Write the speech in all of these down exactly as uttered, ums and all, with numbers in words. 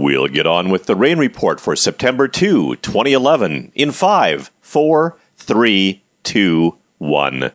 We'll get on with the rain report for September second, twenty eleven in five, four, three, two, one.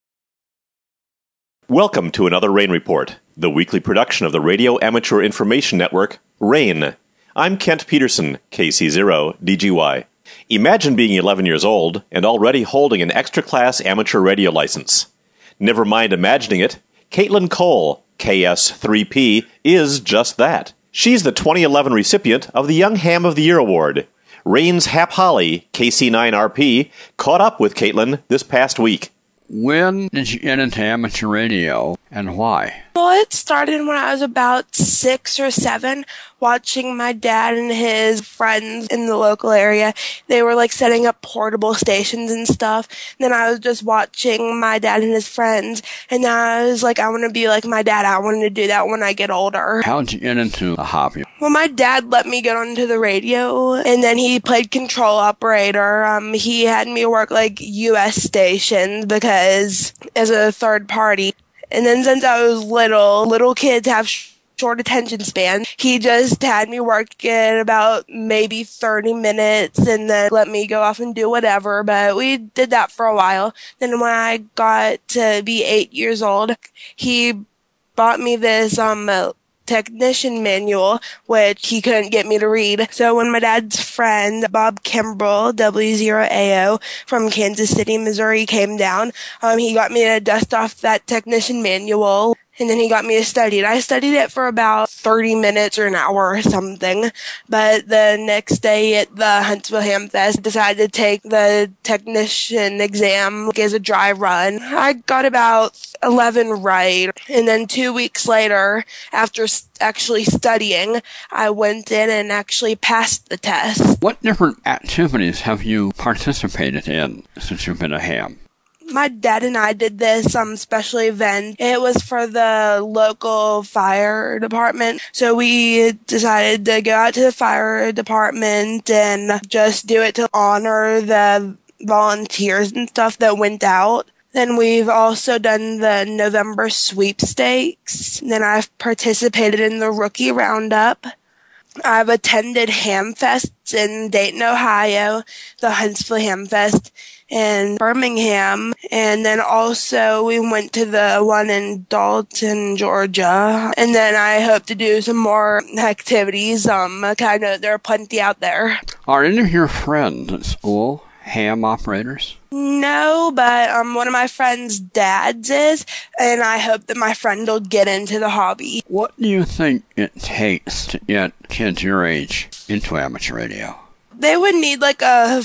Welcome to another Rain Report, the weekly production of the Radio Amateur Information Network, RAIN. I'm Kent Peterson, K C zero D G Y. Imagine being eleven years old and already holding an extra-class amateur radio license. Never mind imagining it, Caitlin Cole, K S three P, is just that. She's the twenty eleven recipient of the Young Ham of the Year Award. RAIN's Hap Holly, K C nine R P, caught up with Caitlin this past week. When did you get into amateur radio, and why? Well, it started when I was about six or seven, watching my dad and his friends in the local area. They were like setting up portable stations and stuff. And then I was just watching my dad and his friends, and then I was like, I want to be like my dad. I want to do that when I get older. How did you get into the hobby? Well, my dad let me get onto the radio, and then he played control operator. Um, he had me work like U S stations because as a third party. And then since I was little, little kids have sh- short attention span. He just had me work in about maybe thirty minutes and then let me go off and do whatever. But we did that for a while. Then when I got to be eight years old, he bought me this um technician manual, which he couldn't get me to read. So when my dad's friend, Bob Kimbrell, W zero A O, from Kansas City, Missouri, came down, um, he got me to dust off that technician manual, and then he got me to study it. I studied it for about thirty minutes or an hour or something. But the next day at the Huntsville Ham Fest, I decided to take the technician exam as a dry run. I got about eleven right. And then two weeks later, after actually studying, I went in and actually passed the test. What different activities have you participated in since you've been a ham? My dad and I did this um special event. It was for the local fire department. So we decided to go out to the fire department and just do it to honor the volunteers and stuff that went out. Then we've also done the November sweepstakes. Then I've participated in the rookie roundup. I've attended Ham Fests in Dayton, Ohio, the Huntsville Ham Fest in Birmingham, and then also we went to the one in Dalton, Georgia. And then I hope to do some more activities. Um, I know there are plenty out there. Are any of your friends at school ham operators? No, but um, one of my friend's dads is, and I hope that my friend will get into the hobby. What do you think it takes to get kids your age into amateur radio? They would need like a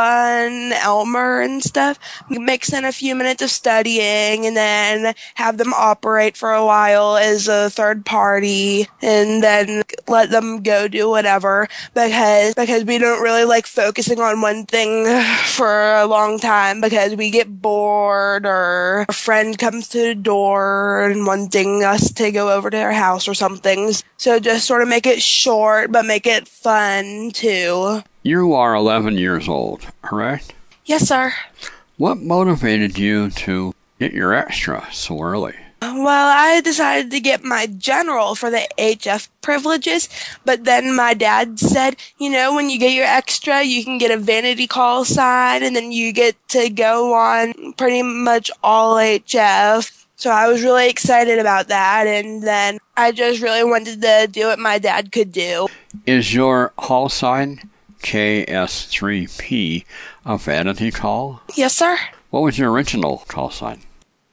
fun Elmer and stuff. Mix in a few minutes of studying and then have them operate for a while as a third party and then let them go do whatever because because we don't really like focusing on one thing for a long time because we get bored or a friend comes to the door and wanting us to go over to their house or something. So just sort of make it short but make it fun too. You are eleven years old, correct? Yes, sir. What motivated you to get your extra so early? Well, I decided to get my general for the H F privileges, but then my dad said, you know, when you get your extra, you can get a vanity call sign, and then you get to go on pretty much all H F. So I was really excited about that, and then I just really wanted to do what my dad could do. Is your call sign K S three P a vanity call? Yes, sir. What was your original call sign?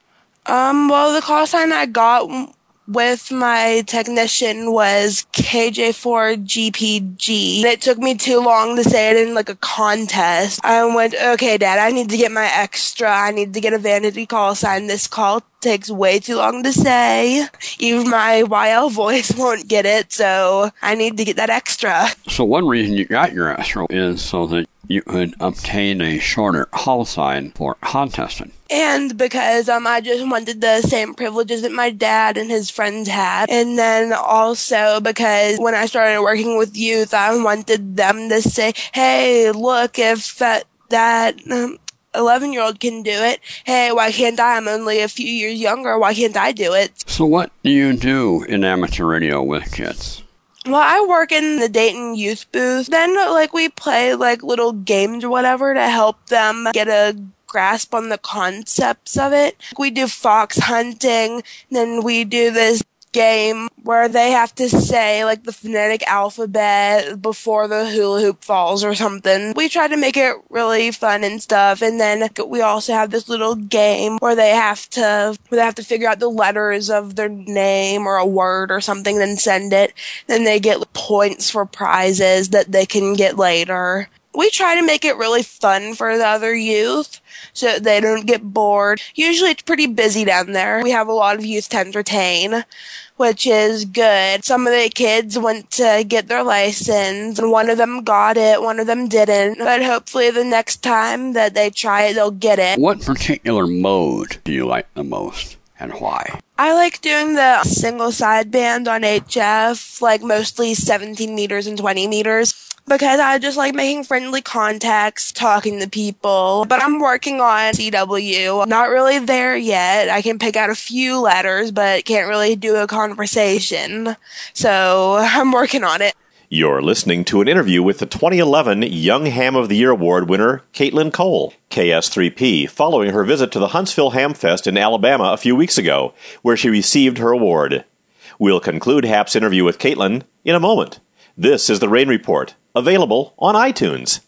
Um, well, the call sign I got with my technician was K J four G P G. And it took me too long to say it in like a contest. I went, okay, Dad, I need to get my extra. I need to get a vanity call sign. This call takes way too long to say. Even my Y L voice won't get it, so I need to get that extra. So one reason you got your extra is so that you could obtain a shorter call sign for contesting. And because um, I just wanted the same privileges that my dad and his friends had. And then also because when I started working with youth, I wanted them to say, hey, look, if that, that um, eleven-year-old can do it, hey, why can't I? I'm only a few years younger. Why can't I do it? So what do you do in amateur radio with kids? Well, I work in the Dayton youth booth. Then, like, we play, like, little games or whatever to help them get a grasp on the concepts of it. We do fox hunting, then we do this game where they have to say, like, the phonetic alphabet before the hula hoop falls or something. We try to make it really fun and stuff, and then we also have this little game where they have to where they have to figure out the letters of their name or a word or something, then send it. Then they get points for prizes that they can get later. We try to make it really fun for the other youth so they don't get bored. Usually it's pretty busy down there. We have a lot of youth to entertain, which is good. Some of the kids went to get their license, and one of them got it, one of them didn't. But hopefully the next time that they try it, they'll get it. What particular mode do you like the most, and why? I like doing the single sideband on H F, like mostly seventeen meters and twenty meters. Because I just like making friendly contacts, talking to people. But I'm working on C W. Not really there yet. I can pick out a few letters, but can't really do a conversation. So I'm working on it. You're listening to an interview with the twenty eleven Young Ham of the Year Award winner, Caitlin Cole, K S three P, following her visit to the Huntsville Ham Fest in Alabama a few weeks ago, where she received her award. We'll conclude Hap's interview with Caitlin in a moment. This is the Rain Report, available on iTunes.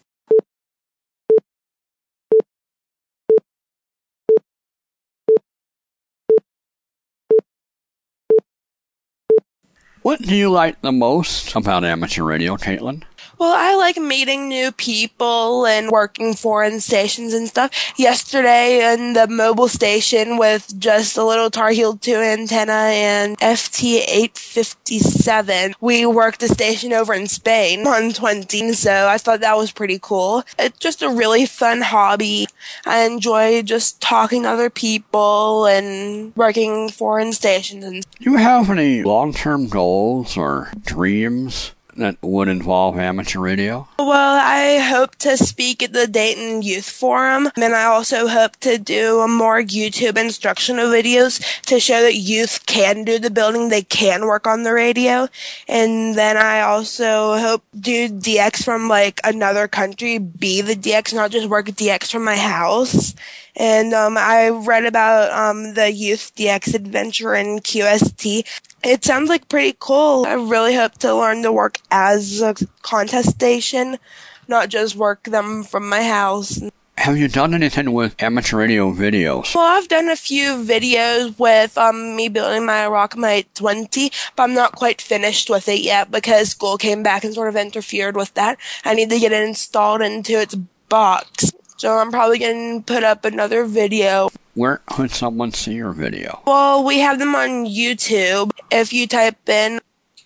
What do you like the most about amateur radio, Caitlin? Well, I like meeting new people and working foreign stations and stuff. Yesterday in the mobile station with just a little Tar Heel two antenna and F T eight fifty-seven, we worked a station over in Spain on twenty, so I thought that was pretty cool. It's just a really fun hobby. I enjoy just talking to other people and working foreign stations. And Do you have any long-term goals or dreams that would involve amateur radio? Well, I hope to speak at the Dayton Youth Forum, and I also hope to do more YouTube instructional videos to show that youth can do the building, they can work on the radio, and then I also hope do D X from, like, another country, be the D X, not just work D X from my house. And um, I read about um, the Youth D X Adventure in Q S T. It sounds like pretty cool. I really hope to learn to work as a contest station, not just work them from my house. Have you done anything with amateur radio videos? Well, I've done a few videos with um, me building my Rockmite twenty, but I'm not quite finished with it yet because school came back and sort of interfered with that. I need to get it installed into its box. So I'm probably going to put up another video. Where could someone see your video? Well, we have them on YouTube. If you type in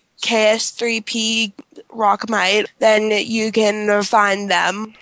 K S three P Rockmite, then you can find them.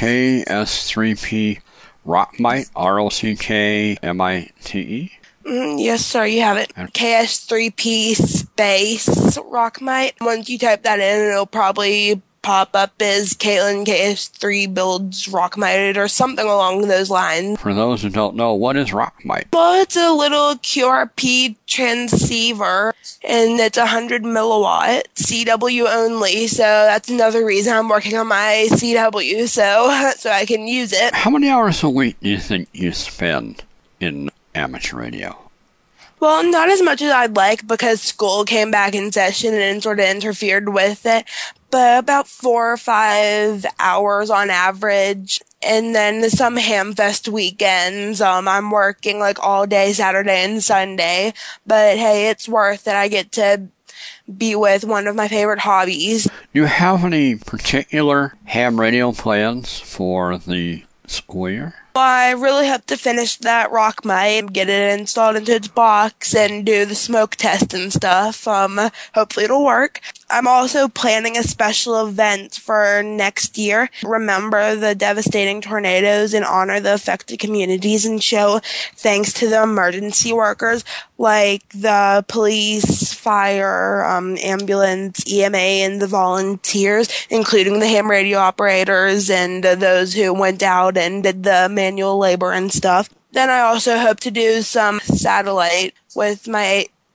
K S three P Rockmite, R O C K M I T E? Mm, yes, sir, you have it. K S three P space Rockmite. Once you type that in, it'll probably pop up as Caitlin K S three builds Rockmite or something along those lines. For those who don't know, what is Rockmite? Well, it's a little Q R P transceiver, and it's one hundred milliwatt, C W only, so that's another reason I'm working on my C W, so, so I can use it. How many hours a week do you think you spend in amateur radio? Well, not as much as I'd like because school came back in session and sort of interfered with it, but about four or five hours on average. And then some Hamfest weekends, um, I'm working like all day Saturday and Sunday, but hey, it's worth it. I get to be with one of my favorite hobbies. Do you have any particular ham radio plans for the school year? Well, I really hope to finish that Rockmite, get it installed into its box, and do the smoke test and stuff. Um, hopefully it'll work. I'm also planning a special event for next year. Remember the devastating tornadoes and honor the affected communities and show thanks to the emergency workers like the police, fire, um, ambulance, E M A, and the volunteers, including the ham radio operators and uh, those who went out and did the manual labor and stuff. Then I also hope to do some satellite with my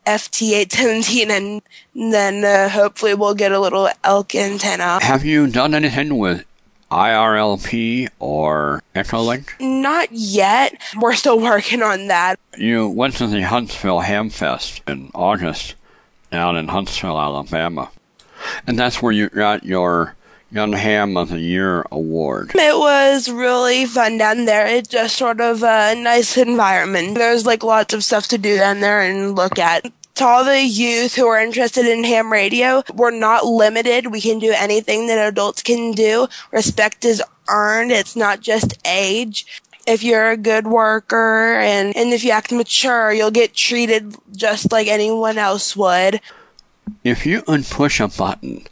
F T eight seventeen, and then uh, hopefully we'll get a little elk antenna. Have you done anything with I R L P or Echolink? Not yet. We're still working on that. You went to the Huntsville Hamfest in August down in Huntsville, Alabama. And that's where you got your Young Ham of the Year award. It was really fun down there. It's just sort of a nice environment. There's like lots of stuff to do down there and look at. To all the youth who are interested in ham radio, we're not limited. We can do anything that adults can do. Respect is earned. It's not just age. If you're a good worker and, and if you act mature, you'll get treated just like anyone else would. If you could push a button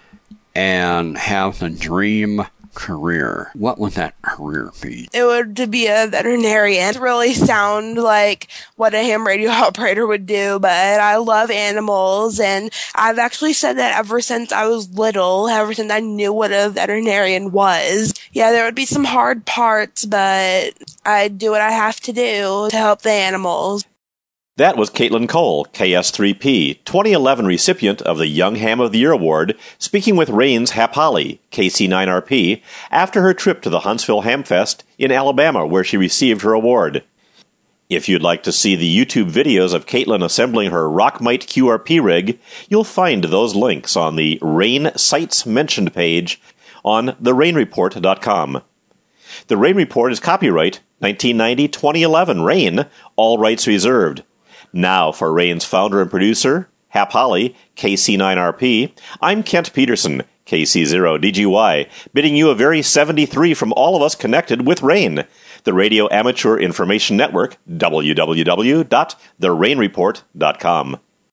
and have the dream career, what would that career be? It would to be a veterinarian. It really sound like what a ham radio operator would do, but I love animals, and I've actually said that ever since I was little, ever since I knew what a veterinarian was. Yeah, there would be some hard parts, but I do what I have to do to help the animals. That was Caitlin Cole, K S three P, twenty eleven recipient of the Young Ham of the Year Award, speaking with Rain's Hap Holly, K C nine R P, after her trip to the Huntsville Hamfest in Alabama, where she received her award. If you'd like to see the YouTube videos of Caitlin assembling her Rockmite Q R P rig, you'll find those links on the Rain Sites Mentioned page on the rain report dot com. The Rain Report is copyright nineteen ninety to twenty eleven Rain, all rights reserved. Now for Rain's founder and producer, Hap Holly, K C nine R P, I'm Kent Peterson, K C zero D G Y, bidding you a very seventy-three from all of us connected with Rain, the Radio Amateur Information Network, w w w dot the rain report dot com.